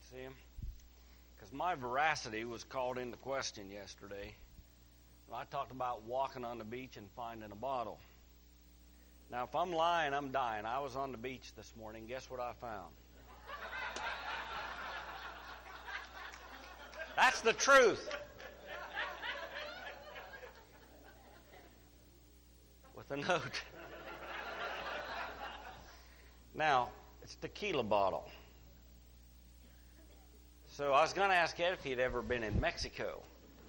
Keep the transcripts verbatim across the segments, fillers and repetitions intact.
See him? Because my veracity was called into question yesterday. I talked about walking on the beach and finding a bottle. Now, if I'm lying, I'm dying. I was on the beach this morning. Guess what I found? That's the truth. With a note. Now, it's a tequila bottle. So I was going to ask Ed if he'd ever been in Mexico.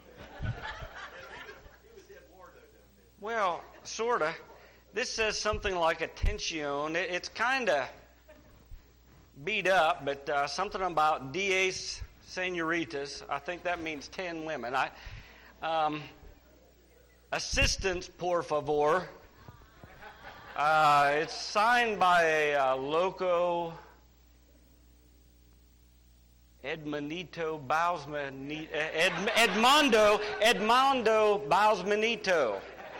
Well, sort of. This says something like Atención. It, it's kind of beat up, but uh, something about diez señoritas. I think that means ten women. I, um, assistance, por favor. Uh, it's signed by a uh, loco Edmondito Bausmanito. Ed, Edmondo Edmondo Bausmanito.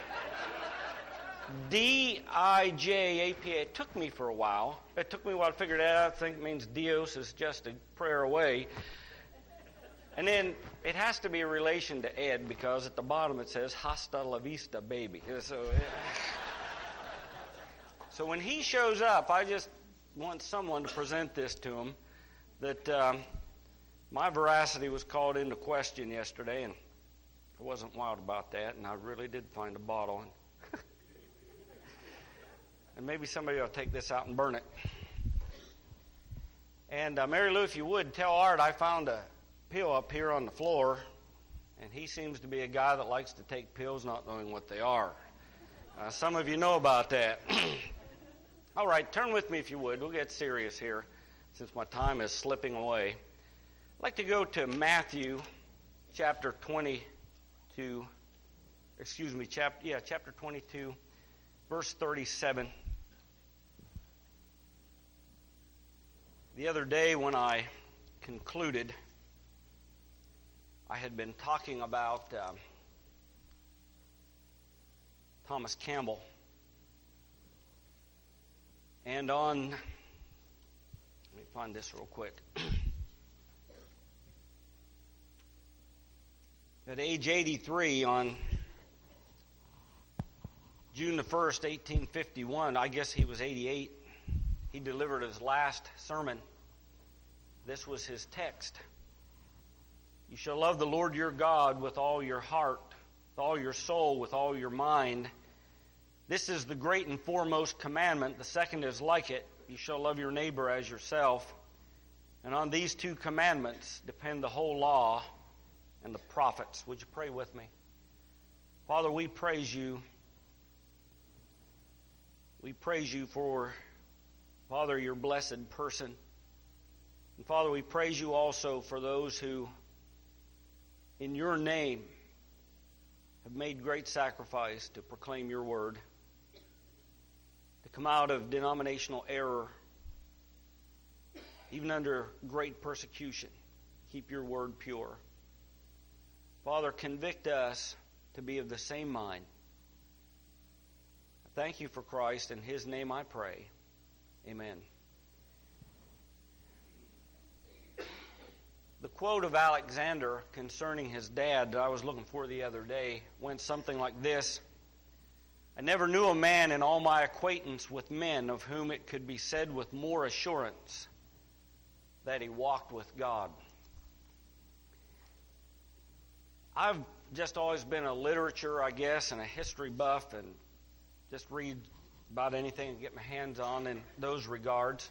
D I J A P A. It took me for a while. It took me a while to figure that out. I think it means Dios is just a prayer away. And then it has to be a relation to Ed because at the bottom it says hasta la vista, baby. So, so when he shows up, I just want someone to present this to him. That um, my veracity was called into question yesterday, and I wasn't wild about that, and I really did find a bottle. And maybe somebody will take this out and burn it. And uh, Mary Lou, if you would, tell Art I found a pill up here on the floor, and he seems to be a guy that likes to take pills not knowing what they are. Uh, some of you know about that. All right, turn with me if you would. We'll get serious here since my time is slipping away. I'd like to go to Matthew chapter twenty-two. Excuse me, chapter yeah, chapter twenty-two, verse thirty-seven. The other day when I concluded, I had been talking about uh, Thomas Campbell. And on, let me find this real quick. At age eighty-three, on June the first, eighteen fifty-one, I guess he was eighty-eight, he delivered his last sermon. This was his text. You shall love the Lord your God with all your heart, with all your soul, with all your mind. This is the great and foremost commandment. The second is like it. You shall love your neighbor as yourself. And on these two commandments depend the whole law and the prophets. Would you pray with me? Father, we praise you. We praise you for, Father, your blessed person. And Father, we praise you also for those who, in your name, have made great sacrifice to proclaim your word, to come out of denominational error, even under great persecution. Keep your word pure. Father, convict us to be of the same mind. Thank you for Christ. In his name I pray. Amen. The quote of Alexander concerning his dad that I was looking for the other day went something like this. I never knew a man in all my acquaintance with men of whom it could be said with more assurance that he walked with God. I've just always been a literature, I guess, and a history buff, and just read about anything and get my hands on in those regards.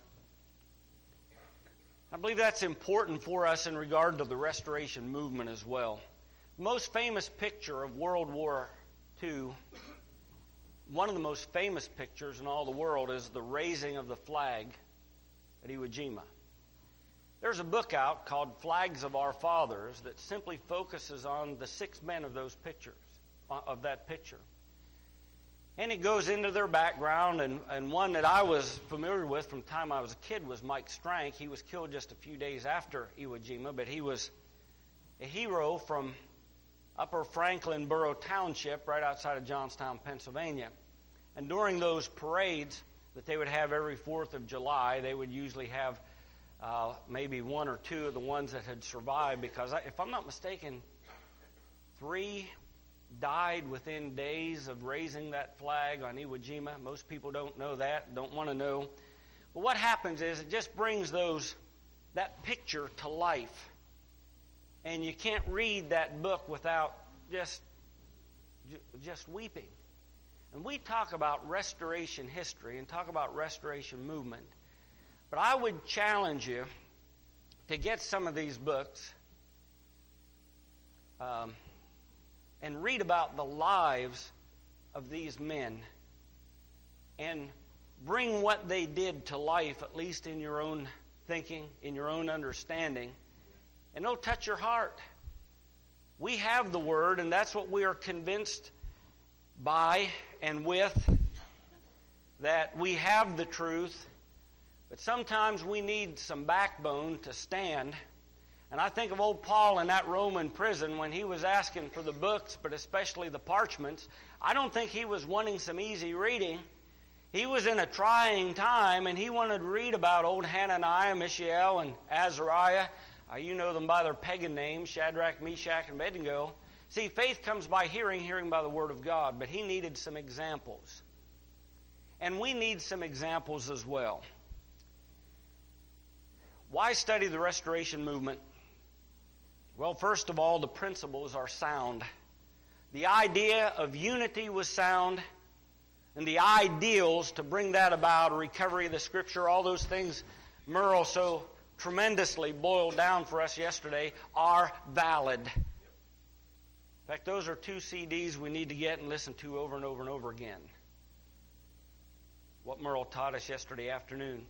I believe that's important for us in regard to the Restoration movement as well. The most famous picture of World War Two, one of the most famous pictures in all the world, is the raising of the flag at Iwo Jima. There's a book out called Flags of Our Fathers that simply focuses on the six men of those pictures, of that picture. And it goes into their background, and, and one that I was familiar with from the time I was a kid was Mike Strank. He was killed just a few days after Iwo Jima, but he was a hero from Upper Franklin Borough Township right outside of Johnstown, Pennsylvania. And during those parades that they would have every fourth of July, they would usually have uh, maybe one or two of the ones that had survived, because I, if I'm not mistaken, three died within days of raising that flag on Iwo Jima. Most people don't know that, don't want to know. But what happens is it just brings those that picture to life. And you can't read that book without just, just weeping. And we talk about restoration history and talk about restoration movement. But I would challenge you to get some of these books um, and read about the lives of these men and bring what they did to life, at least in your own thinking, in your own understanding, and it'll touch your heart. We have the Word, and that's what we are convinced by and with, that we have the truth, but sometimes we need some backbone to stand. And I think of old Paul in that Roman prison when he was asking for the books, but especially the parchments. I don't think he was wanting some easy reading. He was in a trying time, and he wanted to read about old Hananiah, Mishael, and Azariah. Uh, you know them by their pagan names, Shadrach, Meshach, and Abednego. See, faith comes by hearing, hearing by the Word of God, but he needed some examples. And we need some examples as well. Why study the Restoration Movement? Well, first of all, the principles are sound. The idea of unity was sound, and the ideals to bring that about, a recovery of the Scripture, all those things Merle so tremendously boiled down for us yesterday, are valid. In fact, those are two C Ds we need to get and listen to over and over and over again. What Merle taught us yesterday afternoon.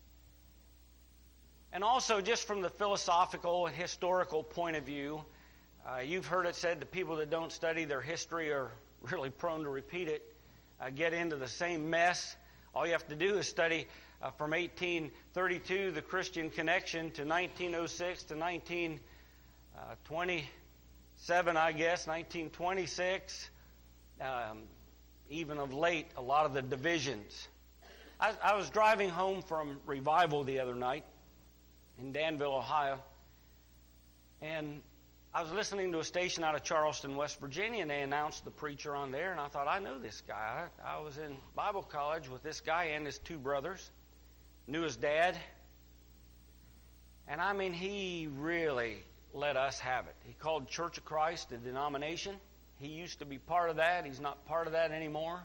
And also, just from the philosophical and historical point of view, uh, you've heard it said the people that don't study their history are really prone to repeat it, uh, get into the same mess. All you have to do is study uh, from eighteen thirty-two, the Christian Connection, to nineteen oh six to nineteen twenty-seven, I guess, nineteen twenty-six, um, even of late, a lot of the divisions. I, I was driving home from revival the other night in Danville, Ohio, and I was listening to a station out of Charleston, West Virginia, and they announced the preacher on there, and I thought, I know this guy. I, I was in Bible college with this guy and his two brothers, knew his dad, and I mean, he really let us have it. He called Church of Christ a denomination. He used to be part of that. He's not part of that anymore.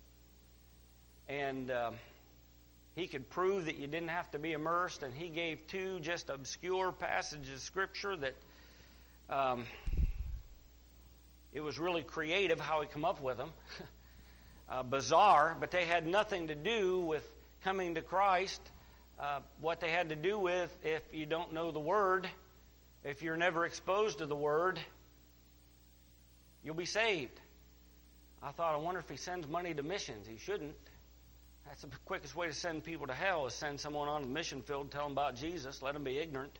And um, he could prove that you didn't have to be immersed, and he gave two just obscure passages of Scripture that um, it was really creative how he come up with them. uh, bizarre, but they had nothing to do with coming to Christ. Uh, what they had to do with, if you don't know the Word, if you're never exposed to the Word, you'll be saved. I thought, I wonder if he sends money to missions. He shouldn't. That's the quickest way to send people to hell, is send someone on the mission field, tell them about Jesus, let them be ignorant.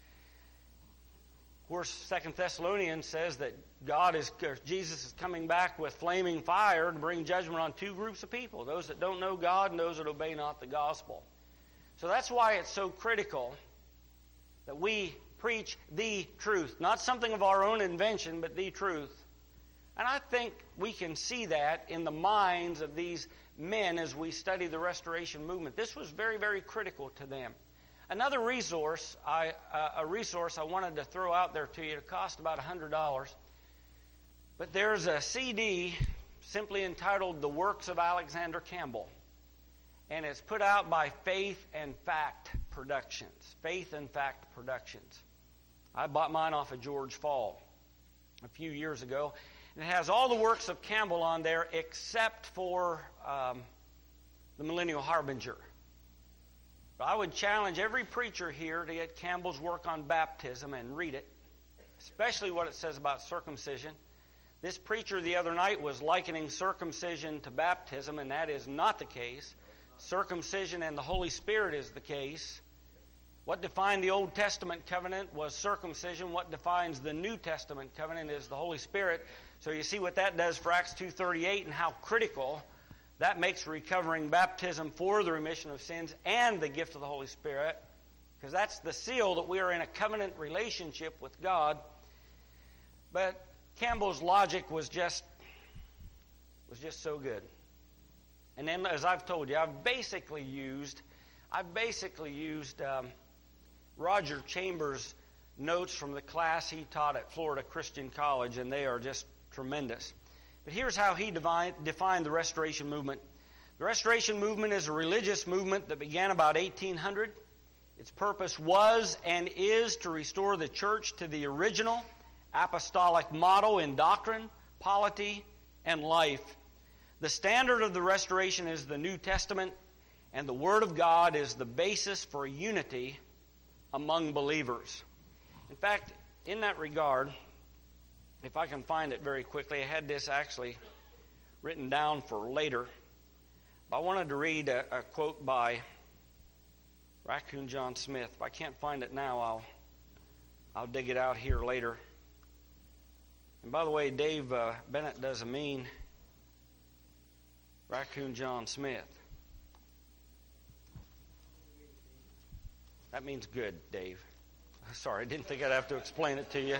Of course, Second Thessalonians says that God is, Jesus is coming back with flaming fire to bring judgment on two groups of people, those that don't know God and those that obey not the gospel. So that's why it's so critical that we preach the truth, not something of our own invention, but the truth. And I think we can see that in the minds of these men as we study the Restoration Movement. This was very, very critical to them. Another resource, I, uh, a resource I wanted to throw out there to you, it cost about one hundred dollars. But there's a C D simply entitled The Works of Alexander Campbell. And it's put out by Faith and Fact Productions. Faith and Fact Productions. I bought mine off of George Fall a few years ago. And it has all the works of Campbell on there except for um, the Millennial Harbinger. But I would challenge every preacher here to get Campbell's work on baptism and read it, especially what it says about circumcision. This preacher the other night was likening circumcision to baptism, and that is not the case. Circumcision and the Holy Spirit is the case. What defined the Old Testament covenant was circumcision. What defines the New Testament covenant is the Holy Spirit. So you see what that does for Acts two thirty-eight and how critical that makes recovering baptism for the remission of sins and the gift of the Holy Spirit. because that's the seal that we are in a covenant relationship with God. But Campbell's logic was just was just so good. And then, as I've told you, I've basically used I've basically used um, Roger Chambers' notes from the class he taught at Florida Christian College, and they are just tremendous. But here's how he divine, defined the Restoration Movement. The Restoration Movement is a religious movement that began about eighteen hundred. Its purpose was and is to restore the church to the original apostolic model in doctrine, polity, and life. The standard of the Restoration is the New Testament, and the Word of God is the basis for unity among believers. In fact, in that regard, if I can find it very quickly, I had this actually written down for later. But I wanted to read a, a quote by Raccoon John Smith. If I can't find it now, I'll I'll dig it out here later. And by the way, Dave uh, Bennett doesn't mean Raccoon John Smith. That means good, Dave. Sorry, I didn't think I'd have to explain it to you.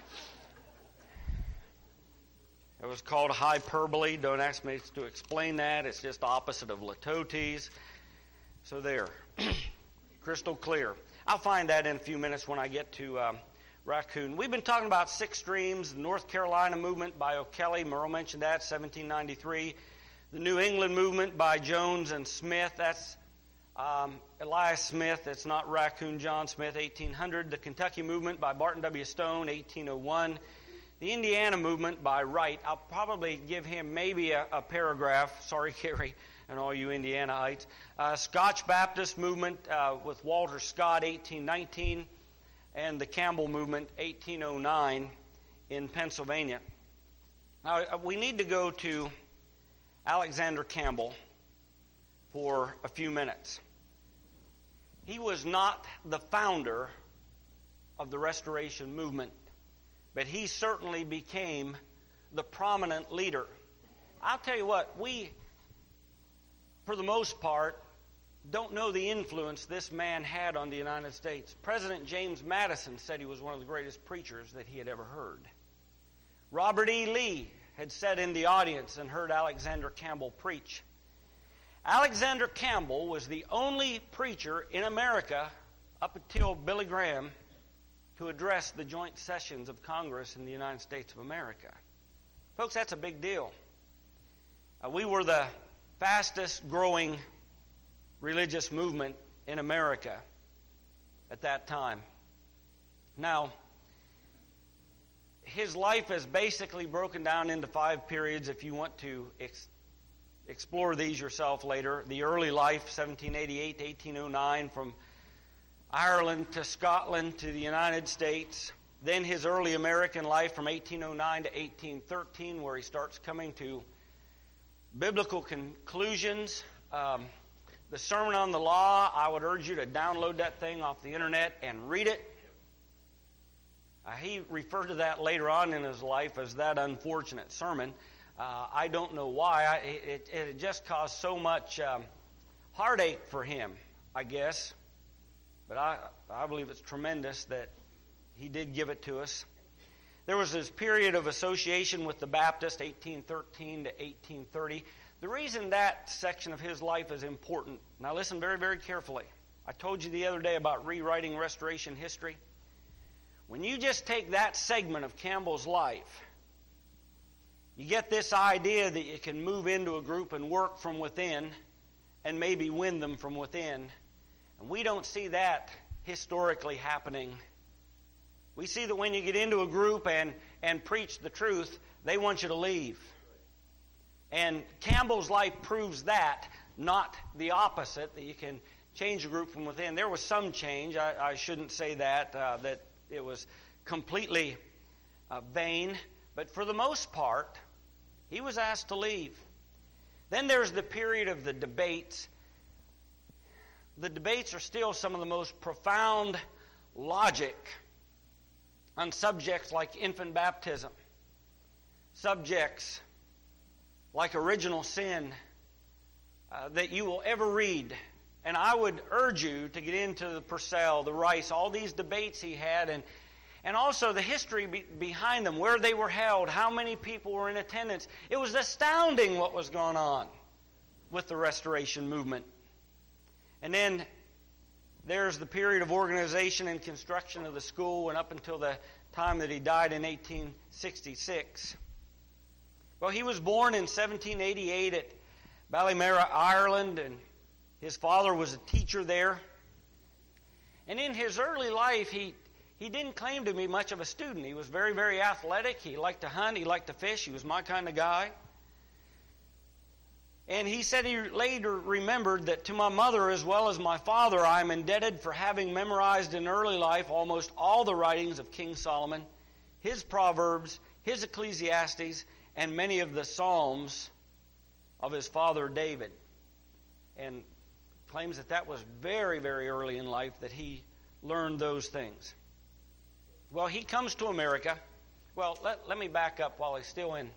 It was called hyperbole. Don't ask me to explain that. It's just opposite of litotes. So there. Crystal clear. I'll find that in a few minutes when I get to um, Raccoon. We've been talking about six streams. The North Carolina movement by O'Kelly. Merle mentioned that, seventeen ninety-three. The New England movement by Jones and Smith. That's um, Elias Smith. It's not Raccoon John Smith, eighteen hundred. The Kentucky movement by Barton W. Stone, eighteen oh one. The Indiana movement by Wright. I'll probably give him maybe a, a paragraph. Sorry, Gary, and all you Indianaites. Uh, Scotch Baptist movement uh, with Walter Scott, eighteen nineteen. And the Campbell movement, eighteen oh nine, in Pennsylvania. Now, we need to go to Alexander Campbell for a few minutes. He was not the founder of the Restoration movement, but he certainly became the prominent leader. I'll tell you what, we, for the most part, don't know the influence this man had on the United States. President James Madison said he was one of the greatest preachers that he had ever heard. Robert E. Lee had sat in the audience and heard Alexander Campbell preach. Alexander Campbell was the only preacher in America up until Billy Graham to address the joint sessions of Congress in the United States of America. Folks, that's a big deal. Uh, we were the fastest growing religious movement in America at that time. Now, his life is basically broken down into five periods if you want to ex- explore these yourself later. The early life, seventeen eighty-eight to eighteen oh nine, from Ireland to Scotland to the United States. Then his early American life from eighteen oh nine to eighteen thirteen, where he starts coming to biblical conclusions. Um, the Sermon on the Law, I would urge you to download that thing off the internet and read it. Uh, he referred to that later on in his life as that unfortunate sermon. Uh, I don't know why. I, it, it just caused so much um, heartache for him, I guess. But I, I believe it's tremendous that he did give it to us. There was this period of association with the Baptist, eighteen thirteen to eighteen thirty. The reason that section of his life is important, now listen very, very carefully. I told you the other day about rewriting Restoration history. When you just take that segment of Campbell's life, you get this idea that you can move into a group and work from within and maybe win them from within. And we don't see that historically happening. We see that when you get into a group and, and preach the truth, they want you to leave. And Campbell's life proves that, not the opposite, that you can change a group from within. There was some change. I, I shouldn't say that, uh, that it was completely uh, vain. But for the most part, he was asked to leave. Then there's the period of the debates. The debates are still some of the most profound logic on subjects like infant baptism, subjects like original sin uh, that you will ever read And I would urge you to get into the Purcell, the Rice, all these debates he had, and, and also the history be, behind them, where they were held, how many people were in attendance. It was astounding what was going on with the Restoration movement. And then there's the period of organization and construction of the school, and up until the time that he died in eighteen sixty-six. Well, he was born in seventeen eighty-eight at Ballymara, Ireland, and his father was a teacher there. And in his early life, he, he didn't claim to be much of a student. He was very, very athletic. He liked to hunt. He liked to fish. He was my kind of guy. And he said he later remembered that to my mother as well as my father, I am indebted for having memorized in early life almost all the writings of King Solomon, his Proverbs, his Ecclesiastes, and many of the Psalms of his father David. And claims that that was very, very early in life that he learned those things. Well, he comes to America. Well, let, let me back up while he's still in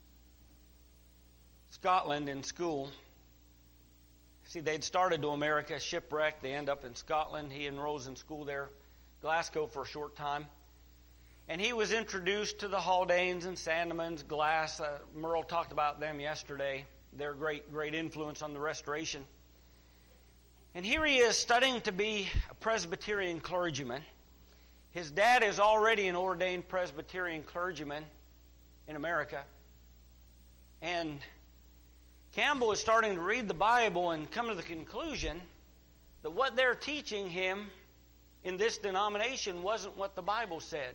Scotland in school. See, they'd started to America, shipwrecked. They end up in Scotland. He enrolls in school there, Glasgow, for a short time. And he was introduced to the Haldanes and Sandemans, Glass. Uh, Merle talked about them yesterday. Their great, great influence on the Restoration. And here he is studying to be a Presbyterian clergyman. His dad is already an ordained Presbyterian clergyman in America. And Campbell is starting to read the Bible and come to the conclusion that what they're teaching him in this denomination wasn't what the Bible said.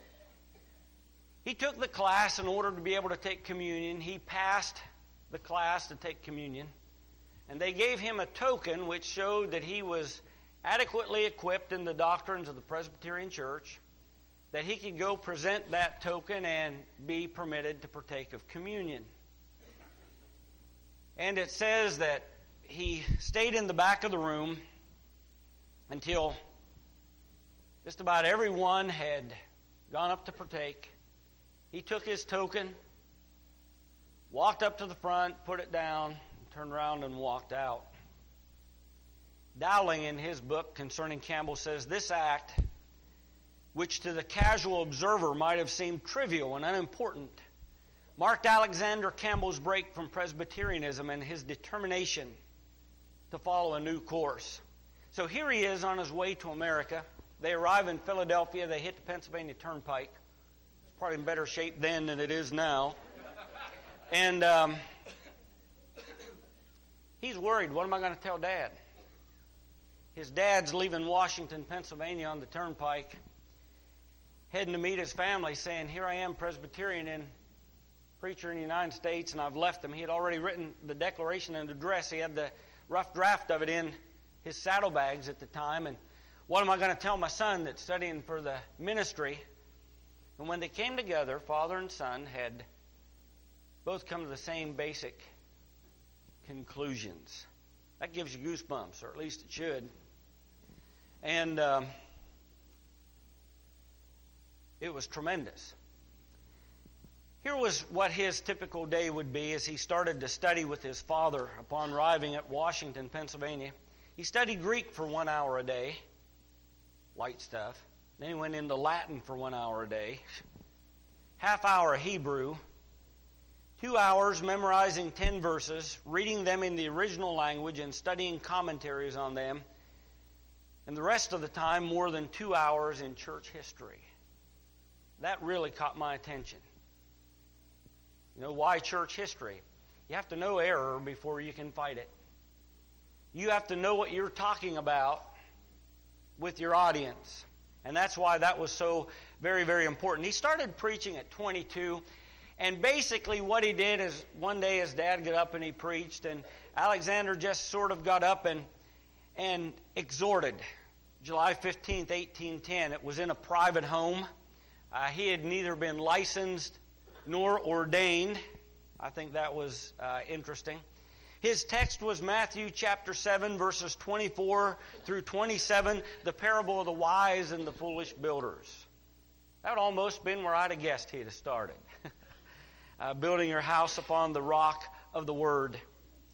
He took the class in order to be able to take communion. He passed the class to take communion. And they gave him a token which showed that he was adequately equipped in the doctrines of the Presbyterian Church, that he could go present that token and be permitted to partake of communion. And it says that he stayed in the back of the room until just about everyone had gone up to partake. He took his token, walked up to the front, put it down, turned around and walked out. Dowling, in his book concerning Campbell, says this act, which to the casual observer might have seemed trivial and unimportant, marked Alexander Campbell's break from Presbyterianism and his determination to follow a new course. So here he is on his way to America. They arrive in Philadelphia. They hit the Pennsylvania Turnpike. It's probably in better shape then than it is now. And um, he's worried. What am I going to tell Dad? His dad's leaving Washington, Pennsylvania on the Turnpike, heading to meet his family, saying, here I am, Presbyterian and preacher in the United States, and I've left them. He had already written the Declaration and Address. He had the rough draft of it in his saddlebags at the time. And what am I going to tell my son that's studying for the ministry? And when they came together, father and son had both come to the same basic conclusions. That gives you goosebumps, or at least it should. And um, it was tremendous. Here was what his typical day would be as he started to study with his father upon arriving at Washington, Pennsylvania. He studied Greek for one hour a day, light stuff. Then he went into Latin for one hour a day, half hour Hebrew, two hours memorizing ten verses, reading them in the original language and studying commentaries on them, and the rest of the time more than two hours in church history. That really caught my attention. You know, why church history? You have to know error before you can fight it. You have to know what you're talking about with your audience. And that's why that was so very, very important. He started preaching at twenty-two. And basically what he did is one day his dad got up and he preached. And Alexander just sort of got up and, and exhorted. July fifteenth, eighteen ten. It was in a private home. Uh, he had neither been licensed nor ordained. I think that was uh, interesting. His text was Matthew chapter seven, verses twenty-four through twenty-seven, the parable of the wise and the foolish builders. That would almost been where I'd have guessed he'd have started. uh, building your house upon the rock of the Word.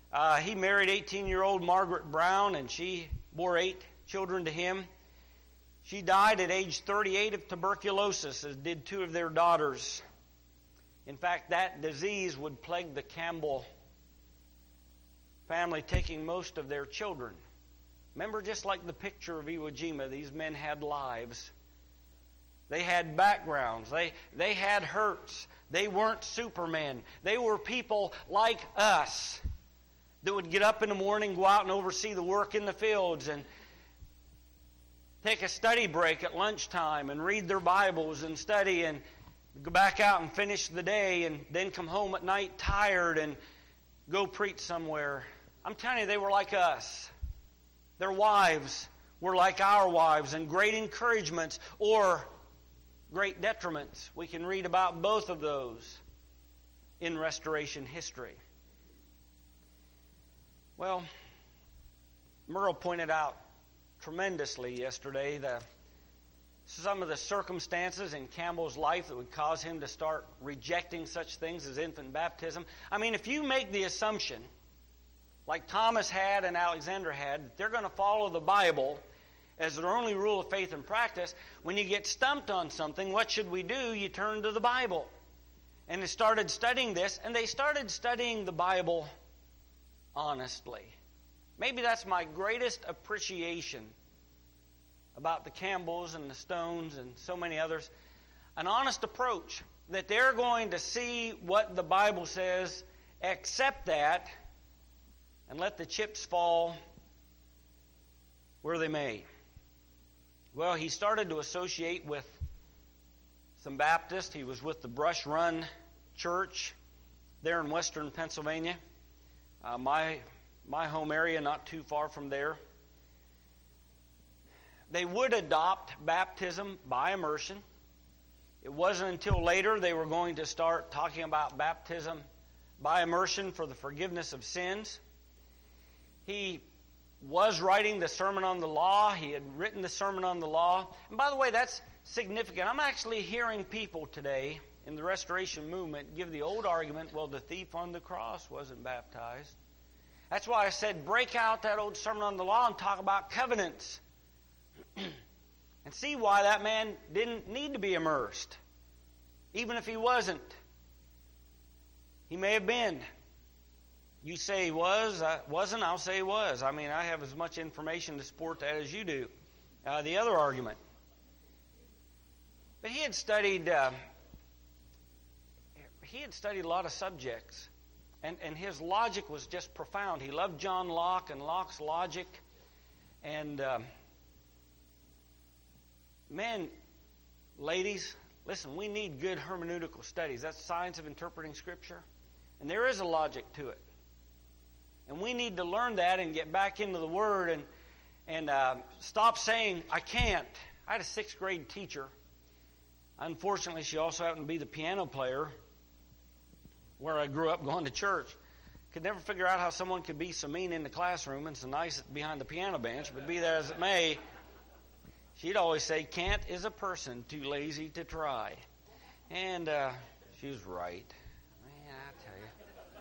Uh, he married eighteen-year-old Margaret Brown, and she bore eight children to him. She died at age thirty-eight of tuberculosis, as did two of their daughters. In fact, that disease would plague the Campbell family, taking most of their children. Remember, just like the picture of Iwo Jima, these men had lives. They had backgrounds. They, they had hurts. They weren't supermen. They were people like us that would get up in the morning, go out and oversee the work in the fields, and take a study break at lunchtime and read their Bibles and study and go back out and finish the day and then come home at night tired and go preach somewhere. I'm telling you, they were like us. Their wives were like our wives, and great encouragements or great detriments. We can read about both of those in Restoration history. Well, Merle pointed out tremendously yesterday the, some of the circumstances in Campbell's life that would cause him to start rejecting such things as infant baptism. I mean, if you make the assumption, like Thomas had and Alexander had, that they're going to follow the Bible as their only rule of faith and practice, when you get stumped on something, what should we do? You turn to the Bible. And they started studying this, and they started studying the Bible honestly. Maybe that's my greatest appreciation about the Campbells and the Stones and so many others. An honest approach, that they're going to see what the Bible says, accept that, and let the chips fall where they may. Well, he started to associate with some Baptists. He was with the Brush Run Church there in western Pennsylvania. Uh, my my home area, not too far from there. They would adopt baptism by immersion. It wasn't until later they were going to start talking about baptism by immersion for the forgiveness of sins. He was writing the Sermon on the Law. He had written the Sermon on the Law. And by the way, that's significant. I'm actually hearing people today in the Restoration movement give the old argument, well, the thief on the cross wasn't baptized. That's why I said break out that old Sermon on the Law and talk about covenants. And see why that man didn't need to be immersed. Even if he wasn't. He may have been. You say he was, uh, wasn't, I'll say he was. I mean, I have as much information to support that as you do. Uh, the other argument. But he had studied, uh, he had studied a lot of subjects. And, and his logic was just profound. He loved John Locke and Locke's logic. And um, men, ladies, listen, we need good hermeneutical studies. That's the science of interpreting Scripture. And there is a logic to it. And we need to learn that and get back into the Word and, and uh, stop saying, I can't. I had a sixth grade teacher. Unfortunately, she also happened to be the piano player where I grew up going to church. Could never figure out how someone could be so mean in the classroom and so nice behind the piano bench, but be that as it may, she'd always say, can't is a person too lazy to try. And uh, she was right. Man, I tell you.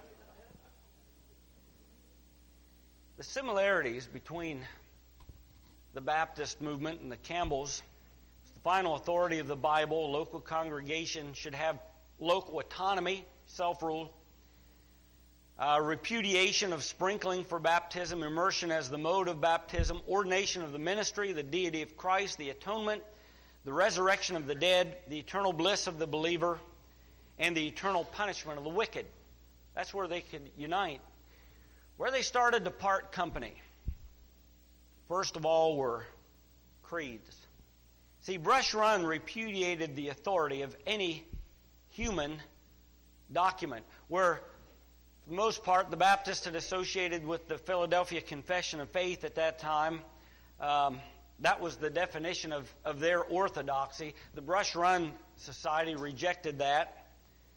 The similarities between the Baptist movement and the Campbells, the final authority of the Bible, local congregation should have local autonomy, self-rule, uh, repudiation of sprinkling for baptism, immersion as the mode of baptism, ordination of the ministry, the deity of Christ, the atonement, the resurrection of the dead, the eternal bliss of the believer, and the eternal punishment of the wicked. That's where they could unite. Where they started to part company, first of all, were creeds. See, Brush Run repudiated the authority of any human document, where, for the most part, the Baptists had associated with the Philadelphia Confession of Faith at that time. Um, that was the definition of, of their orthodoxy. The Brush Run Society rejected that.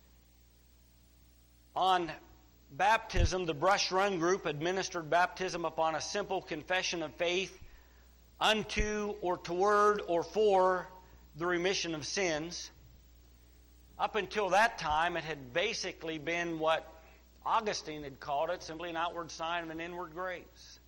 On baptism, the Brush Run group administered baptism upon a simple confession of faith unto or toward or for the remission of sins. Up until that time, it had basically been what Augustine had called it simply an outward sign of an inward grace.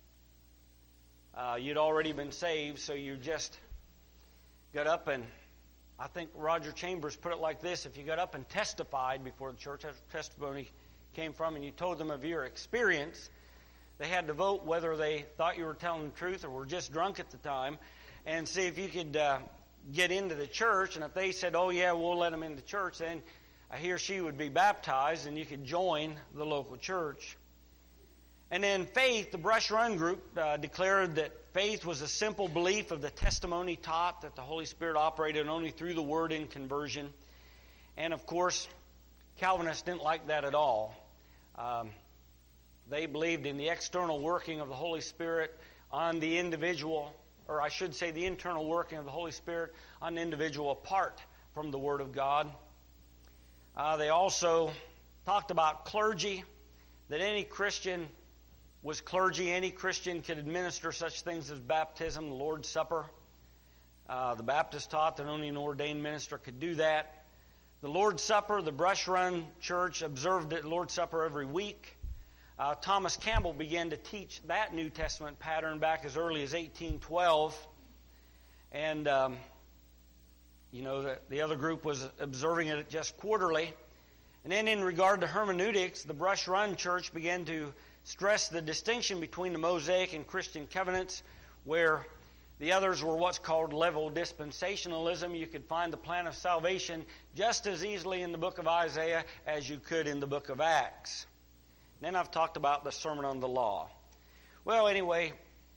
Uh, you'd already been saved, so you just got up and, I think Roger Chambers put it like this: if you got up and testified before the church, that's where testimony came from, and you told them of your experience, they had to vote whether they thought you were telling the truth or were just drunk at the time, and see if you could uh, get into the church. And if they said, oh yeah, we'll let them into the church, then he or she would be baptized and you could join the local church. And then faith, the Brush Run group uh, declared that faith was a simple belief of the testimony taught that the Holy Spirit operated only through the Word in conversion. And of course, Calvinists didn't like that at all. Um, they believed in the external working of the Holy Spirit on the individual, or I should say the internal working of the Holy Spirit on the individual apart from the Word of God. Uh, they also talked about clergy, that any Christian was clergy. Any Christian could administer such things as baptism, the Lord's Supper. Uh, the Baptists taught that only an ordained minister could do that. The Lord's Supper, the Brush Run Church observed the Lord's Supper every week. Uh, Thomas Campbell began to teach that New Testament pattern back as early as eighteen twelve. And, um, you know, the, the other group was observing it just quarterly. And then in regard to hermeneutics, the Brush Run Church began to stress the distinction between the Mosaic and Christian covenants, where the others were what's called level dispensationalism. You could find the plan of salvation just as easily in the book of Isaiah as you could in the book of Acts. Then I've talked about the Sermon on the Law. Well, anyway,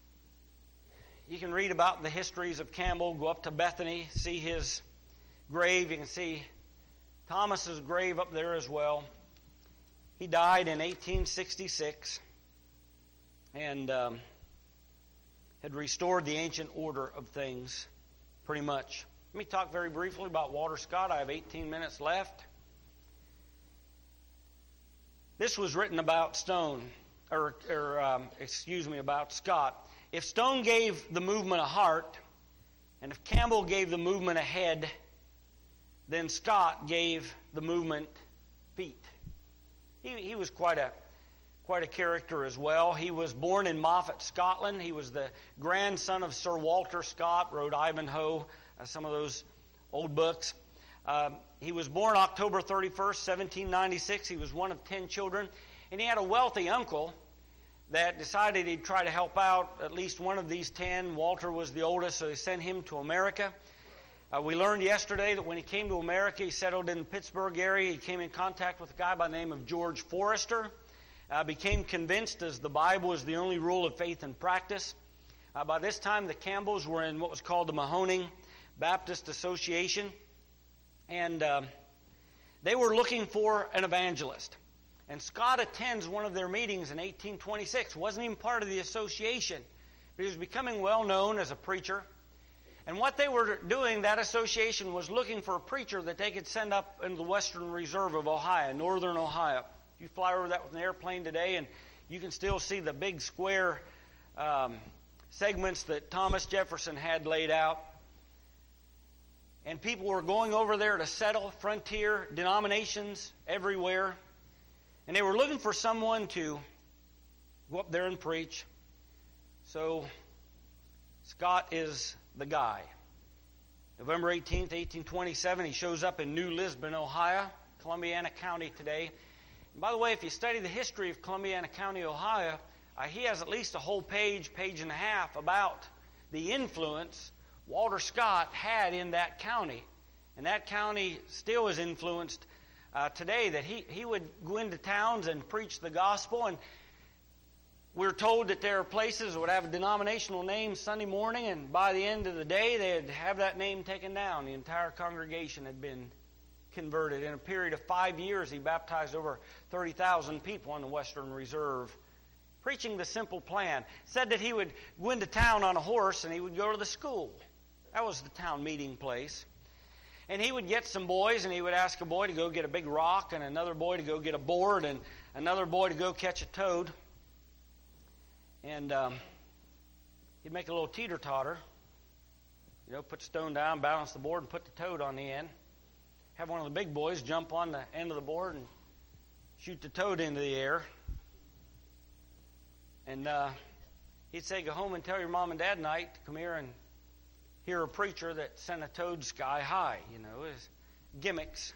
you can read about the histories of Campbell, go up to Bethany, see his grave. You can see Thomas's grave up there as well. He died in eighteen sixty-six and um, had restored the ancient order of things pretty much. Let me talk very briefly about Walter Scott. I have eighteen minutes left. This was written about Stone, or, or um, excuse me, about Scott. If Stone gave the movement a heart, and if Campbell gave the movement a head, then Scott gave the movement feet. He, he was quite a quite a character as well. He was born in Moffat, Scotland. He was the grandson of Sir Walter Scott, wrote Ivanhoe, uh, some of those old books. Um, he was born October thirty-first, seventeen ninety-six. He was one of ten children, and he had a wealthy uncle that decided he'd try to help out at least one of these ten. Walter was the oldest, so they sent him to America. Uh, we learned yesterday that when he came to America, he settled in the Pittsburgh area. He came in contact with a guy by the name of George Forrester, uh, became convinced as the Bible is the only rule of faith and practice. Uh, by this time, the Campbells were in what was called the Mahoning Baptist Association, and uh, they were looking for an evangelist. And Scott attends one of their meetings in eighteen twenty-six. Wasn't even part of the association, but he was becoming well known as a preacher. And what they were doing, that association was looking for a preacher that they could send up into the Western Reserve of Ohio, northern Ohio. You fly over that with an airplane today, and you can still see the big square um, segments that Thomas Jefferson had laid out. And people were going over there to settle, frontier denominations everywhere. And they were looking for someone to go up there and preach. So Scott is the guy. November eighteenth, eighteen twenty-seven, he shows up in New Lisbon, Ohio, Columbiana County today. And by the way, if you study the history of Columbiana County, Ohio, uh, he has at least a whole page, page and a half about the influence Walter Scott had in that county. And that county still is influenced uh, today, that he, he would go into towns and preach the gospel. And we're told that there are places that would have a denominational name Sunday morning, and by the end of the day, they'd have that name taken down. The entire congregation had been converted. In a period of five years, he baptized over thirty thousand people on the Western Reserve, preaching the simple plan. Said that he would go into town on a horse, and he would go to the school. That was the town meeting place. And he would get some boys, and he would ask a boy to go get a big rock, and another boy to go get a board, and another boy to go catch a toad. And um, he'd make a little teeter-totter, you know, put the stone down, balance the board, and put the toad on the end. Have one of the big boys jump on the end of the board and shoot the toad into the air. And uh, he'd say, go home and tell your mom and dad tonight to come here and hear a preacher that sent a toad sky high. You know, his gimmicks.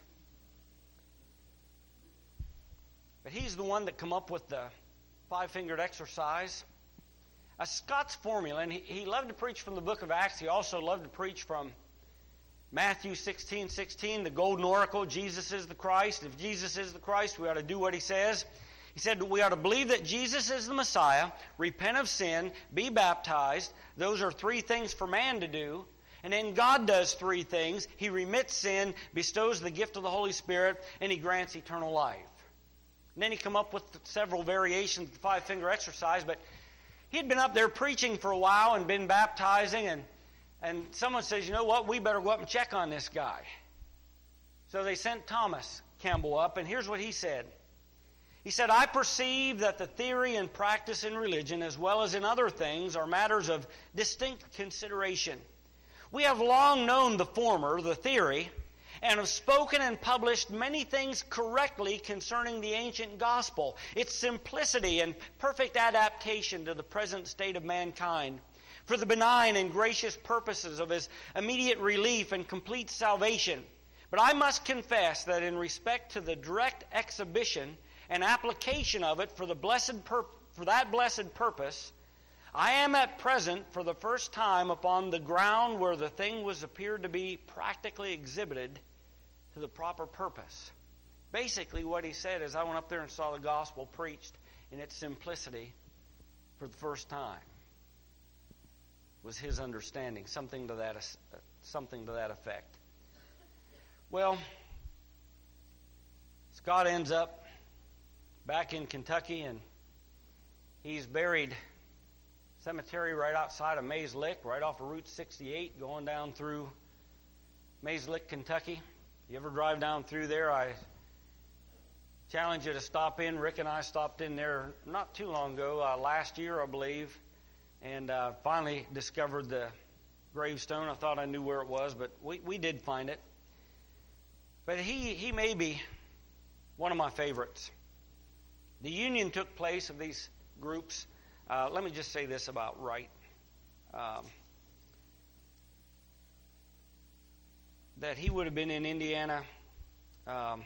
But he's the one that come up with the five-fingered exercise. A Scott's formula, and he, he loved to preach from the book of Acts. He also loved to preach from Matthew sixteen sixteen, the golden oracle, Jesus is the Christ. If Jesus is the Christ, we ought to do what he says. He said we ought to believe that Jesus is the Messiah, repent of sin, be baptized. Those are three things for man to do. And then God does three things. He remits sin, bestows the gift of the Holy Spirit, and he grants eternal life. And then he come up with several variations of the five-finger exercise, but he'd been up there preaching for a while and been baptizing, and, and someone says, you know what, we better go up and check on this guy. So they sent Thomas Campbell up, and here's what he said. He said, I perceive that the theory and practice in religion, as well as in other things, are matters of distinct consideration. We have long known the former, the theory, and have spoken and published many things correctly concerning the ancient gospel, its simplicity and perfect adaptation to the present state of mankind, for the benign and gracious purposes of his immediate relief and complete salvation. But I must confess that in respect to the direct exhibition and application of it for the blessed pur- for that blessed purpose, I am at present for the first time upon the ground where the thing was appeared to be practically exhibited to the proper purpose. Basically what he said is, I went up there and saw the gospel preached in its simplicity for the first time. Was his understanding, something to that something to that effect. Well, Scott ends up back in Kentucky, and he's buried cemetery right outside of Mays Lick, right off of Route sixty-eight, going down through Mays Lick, Kentucky. You ever drive down through there, I challenge you to stop in. Rick and I stopped in there not too long ago, uh, last year, I believe, and uh, finally discovered the gravestone. I thought I knew where it was, but we, we did find it. But he, he may be one of my favorites. The union took place of these groups. Uh, let me just say this about Wright. Um, that he would have been in Indiana, um,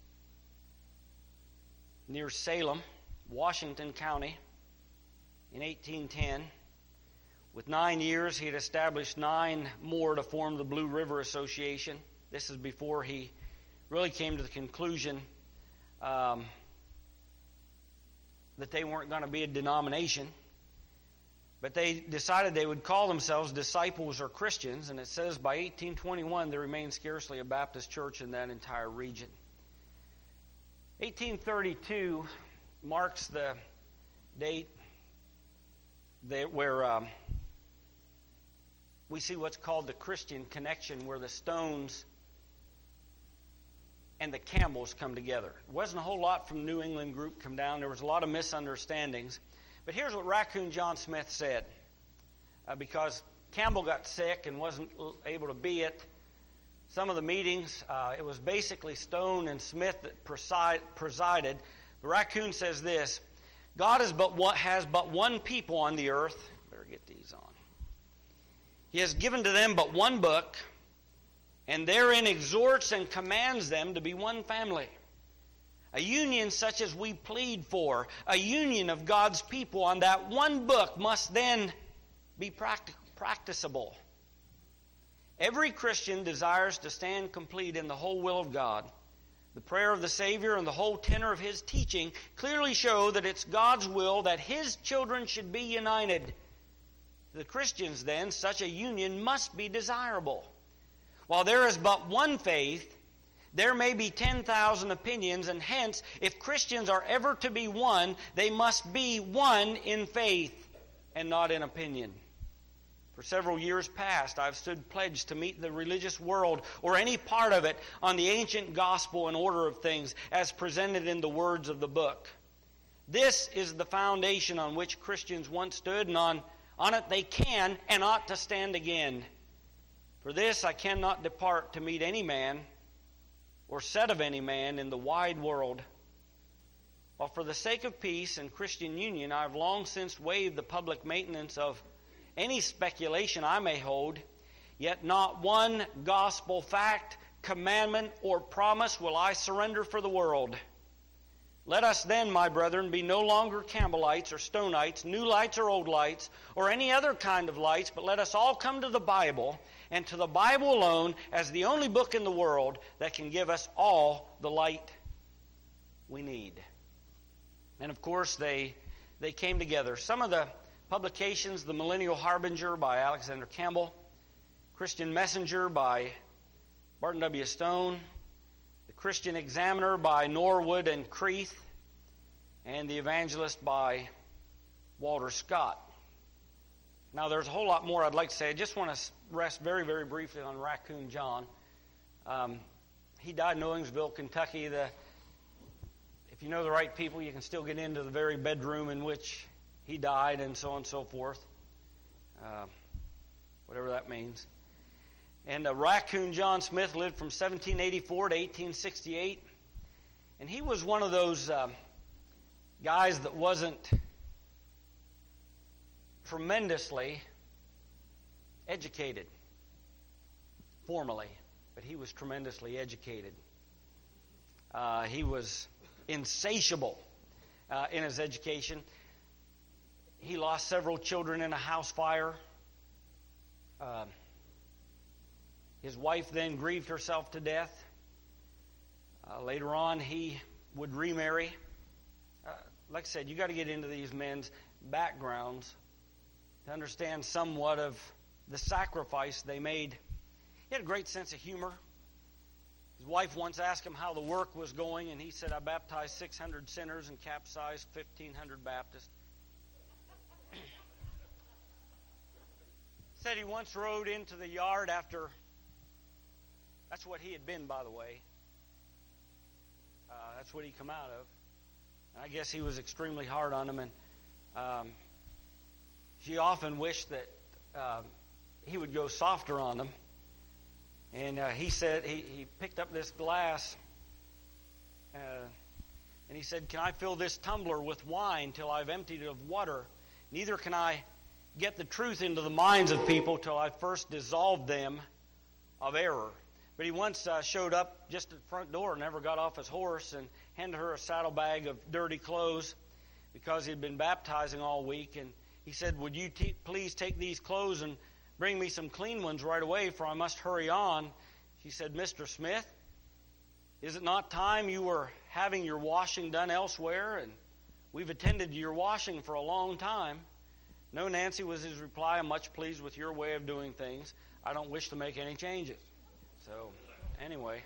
near Salem, Washington County, in eighteen ten. With nine years, he had established nine more to form the Blue River Association. This is before he really came to the conclusion um, that they weren't going to be a denomination. But they decided they would call themselves disciples or Christians, and it says by eighteen twenty-one there remained scarcely a Baptist church in that entire region. eighteen thirty-two marks the date that where um, we see what's called the Christian connection, where the Stones and the Campbells come together. There wasn't a whole lot from the New England group come down. There was a lot of misunderstandings. But here's what Raccoon John Smith said, uh, because Campbell got sick and wasn't able to be at some of the meetings. Uh, it was basically Stone and Smith that preside, presided. But Raccoon says this: God is but one, has but one people on the earth. Better get these on. He has given to them but one book, and therein exhorts and commands them to be one family. A union such as we plead for, a union of God's people on that one book, must then be practic- practicable. Every Christian desires to stand complete in the whole will of God. The prayer of the Savior and the whole tenor of his teaching clearly show that it's God's will that his children should be united. To the Christians, then, such a union must be desirable. While there is but one faith, there may be ten thousand opinions, and hence, if Christians are ever to be one, they must be one in faith and not in opinion. For several years past, I've stood pledged to meet the religious world, or any part of it, on the ancient gospel and order of things, as presented in the words of the book. This is the foundation on which Christians once stood, and on, on it they can and ought to stand again. For this I cannot depart to meet any man, or said of any man in the wide world, While for the sake of peace and Christian union, I have long since waived the public maintenance of any speculation I may hold, yet not one gospel fact, commandment, or promise will I surrender for the world. Let us then, my brethren, be no longer Campbellites or Stonites, new lights or old lights, or any other kind of lights, but let us all come to the Bible, and to the Bible alone, as the only book in the world that can give us all the light we need. And of course, they they came together. Some of the publications, The Millennial Harbinger by Alexander Campbell, Christian Messenger by Barton W. Stone, The Christian Examiner by Norwood and Creeth, and The Evangelist by Walter Scott. Now, there's a whole lot more I'd like to say. I just want to rest very, very briefly on Raccoon John. Um, he died in Owensville, Kentucky. The If you know the right people, you can still get into the very bedroom in which he died, and so on and so forth. Uh, whatever that means. And uh, Raccoon John Smith lived from seventeen eighty-four to eighteen sixty-eight. And he was one of those uh, guys that wasn't tremendously educated formally, but he was tremendously educated. Uh, he was insatiable uh, in his education. He lost several children in a house fire. Uh, his wife then grieved herself to death. Uh, later on, he would remarry. Uh, like I said, you got to get into these men's backgrounds to understand somewhat of the sacrifice they made. He had a great sense of humor. His wife once asked him how the work was going, and he said, I baptized six hundred sinners and capsized fifteen hundred Baptists. Said he once rode into the yard after, that's what he had been, by the way. Uh, that's what he come out of. And I guess he was extremely hard on him, and um, she often wished that uh, he would go softer on them. And uh, he said, he, he picked up this glass, uh, and he said, can I fill this tumbler with wine till I've emptied it of water? Neither can I get the truth into the minds of people till I've first dissolved them of error. But he once uh, showed up just at the front door, never got off his horse, and handed her a saddlebag of dirty clothes because he'd been baptizing all week. And he said, would you t- please take these clothes and bring me some clean ones right away, for I must hurry on. She said, Mister Smith, is it not time you were having your washing done elsewhere? And we've attended to your washing for a long time. No, Nancy, was his reply. I'm much pleased with your way of doing things. I don't wish to make any changes. So, anyway.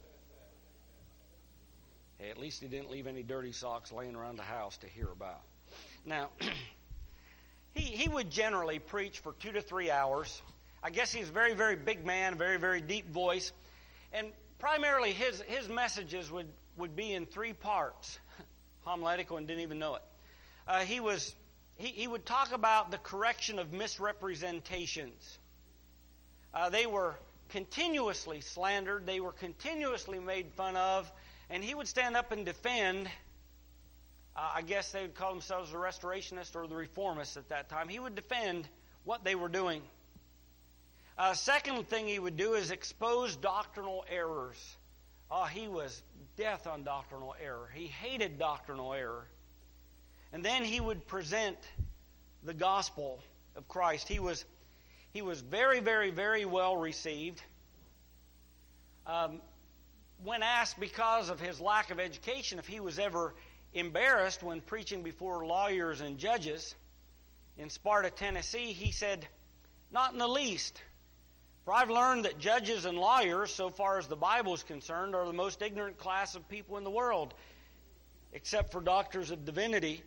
Hey, at least he didn't leave any dirty socks laying around the house to hear about. Now, he, he would generally preach for two to three hours. I guess he's a very, very big man, a very, very deep voice. And primarily his, his messages would, would be in three parts. Homiletical and didn't even know it. Uh, he was he, he would talk about the correction of misrepresentations. Uh, they were continuously slandered. They were continuously made fun of. And he would stand up and defend. Uh, I guess they would call themselves the Restorationists or the Reformists at that time. He would defend what they were doing. Uh, second thing he would do is expose doctrinal errors. Oh, he was death on doctrinal error. He hated doctrinal error. And then he would present the gospel of Christ. He was he was very, very, very well received. Um, when asked because of his lack of education if he was ever embarrassed when preaching before lawyers and judges in Sparta, Tennessee, he said, "Not in the least. For I've learned that judges and lawyers, so far as the Bible is concerned, are the most ignorant class of people in the world, except for doctors of divinity."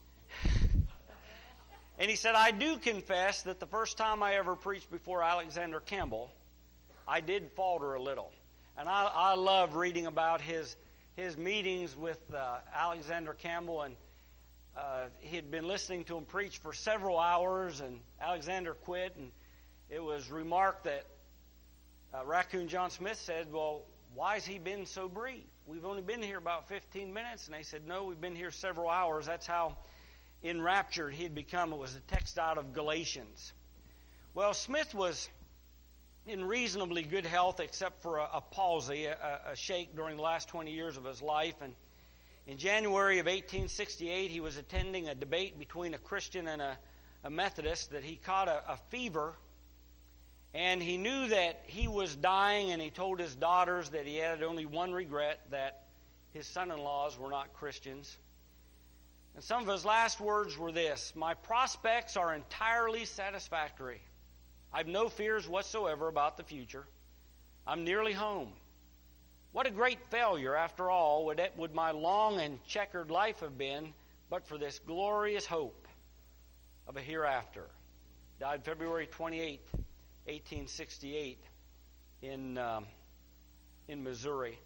And he said, "I do confess that the first time I ever preached before Alexander Campbell, I did falter a little." And I, I love reading about his his meetings with uh, Alexander Campbell, and uh, he had been listening to him preach for several hours, and Alexander quit, and it was remarked that uh, Raccoon John Smith said, "Well, why has he been so brief? We've only been here about fifteen minutes. And they said, no, we've been here several hours. That's how enraptured he had become. It was a text out of Galatians. Well, Smith was in reasonably good health except for a, a palsy, a, a shake during the last twenty years of his life. And in January of eighteen sixty-eight, he was attending a debate between a Christian and a, a Methodist that he caught a, a fever. And he knew that he was dying, and he told his daughters that he had only one regret, that his son-in-laws were not Christians. And some of his last words were this: "My prospects are entirely satisfactory. I have no fears whatsoever about the future. I'm nearly home. What a great failure, after all, would, it, would my long and checkered life have been but for this glorious hope of a hereafter." Died February twenty-eighth, eighteen sixty-eight in, um, in Missouri.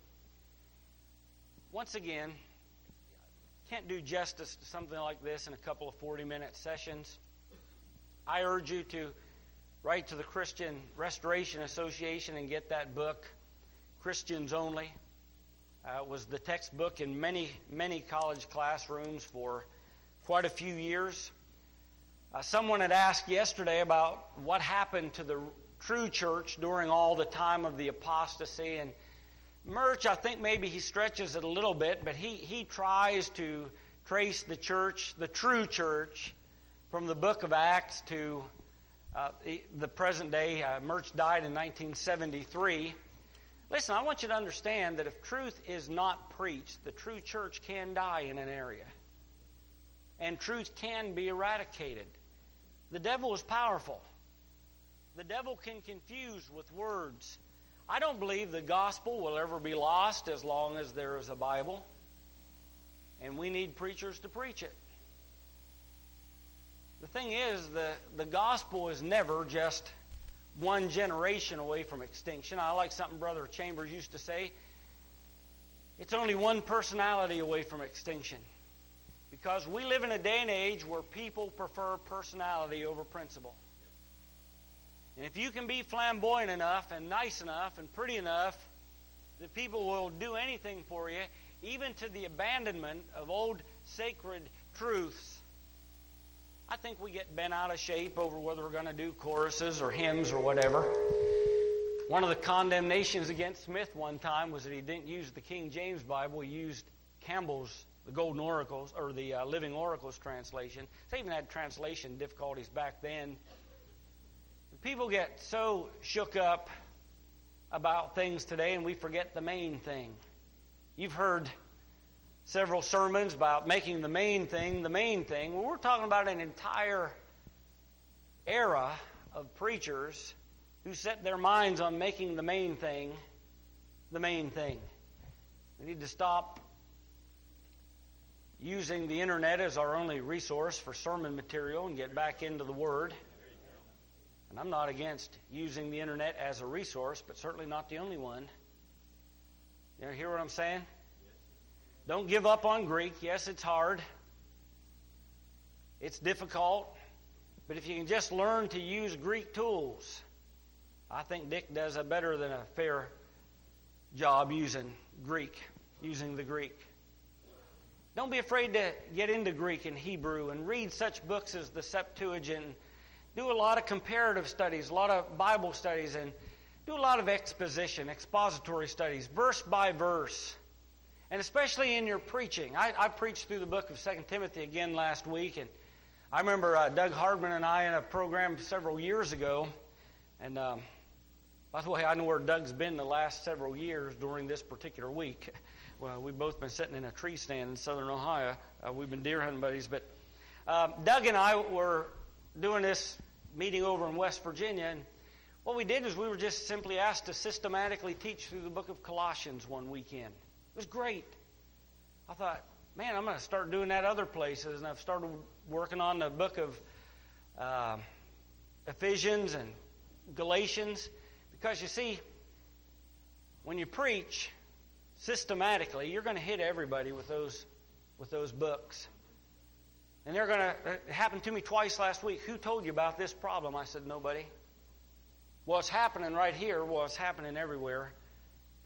Once again, can't do justice to something like this in a couple of forty-minute sessions. I urge you to write to the Christian Restoration Association and get that book, Christians Only. Uh, it was the textbook in many, many college classrooms for quite a few years. Uh, someone had asked yesterday about what happened to the true church during all the time of the apostasy. And Murch, I think maybe he stretches it a little bit, but he, he tries to trace the church, the true church, from the book of Acts to uh, the, the present day. Uh, Murch died in nineteen seventy-three. Listen, I want you to understand that if truth is not preached, the true church can die in an area. And truth can be eradicated. The devil is powerful. The devil can confuse with words. I don't believe the gospel will ever be lost as long as there is a Bible. And we need preachers to preach it. The thing is, the, the gospel is never just one generation away from extinction. I like something Brother Chambers used to say. It's only one personality away from extinction. Because we live in a day and age where people prefer personality over principle. And if you can be flamboyant enough and nice enough and pretty enough that people will do anything for you, even to the abandonment of old sacred truths, I think we get bent out of shape over whether we're going to do choruses or hymns or whatever. One of the condemnations against Smith one time was that he didn't use the King James Bible. He used Campbell's, the Golden Oracles, or the uh, Living Oracles translation. They even had translation difficulties back then. People get so shook up about things today, and we forget the main thing. You've heard several sermons about making the main thing the main thing. Well, we're talking about an entire era of preachers who set their minds on making the main thing the main thing. We need to stop using the internet as our only resource for sermon material and get back into the Word. And I'm not against using the internet as a resource, but certainly not the only one. You hear what I'm saying? Don't give up on Greek. Yes, it's hard. It's difficult. But if you can just learn to use Greek tools, I think Dick does a better than a fair job using Greek, using the Greek. Don't be afraid to get into Greek and Hebrew and read such books as the Septuagint. Do a lot of comparative studies, a lot of Bible studies, and do a lot of exposition, expository studies, verse by verse. And especially in your preaching. I, I preached through the book of Second Timothy again last week, and I remember uh, Doug Hardman and I in a program several years ago. And um, by the way, I know where Doug's been the last several years during this particular week. Well, we've both been sitting in a tree stand in southern Ohio. Uh, we've been deer hunting buddies. But uh, Doug and I were doing this meeting over in West Virginia, and what we did is we were just simply asked to systematically teach through the book of Colossians one weekend. It was great. I thought, man, I'm going to start doing that other places, and I've started working on the book of uh, Ephesians and Galatians, because you see, when you preach systematically, you're going to hit everybody with those with those books. And they're going to, it happened to me twice last week. Who told you about this problem? I said, nobody. Well, it's happening right here. Well, it's happening everywhere.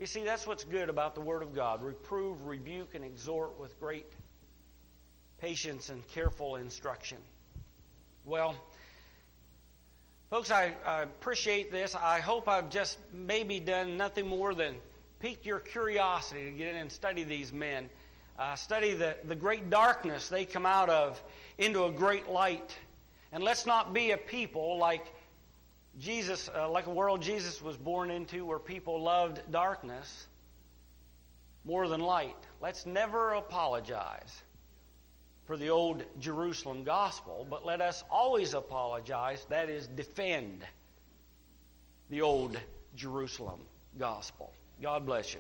You see, that's what's good about the Word of God. Reprove, rebuke, and exhort with great patience and careful instruction. Well, folks, I, I appreciate this. I hope I've just maybe done nothing more than pique your curiosity to get in and study these men. Uh, study the, the great darkness they come out of into a great light. And let's not be a people like Jesus, uh, like a world Jesus was born into where people loved darkness more than light. Let's never apologize for the old Jerusalem gospel, but let us always apologize, that is, defend the old Jerusalem gospel. God bless you.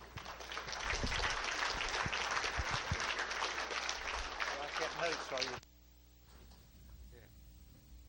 I kept notes while you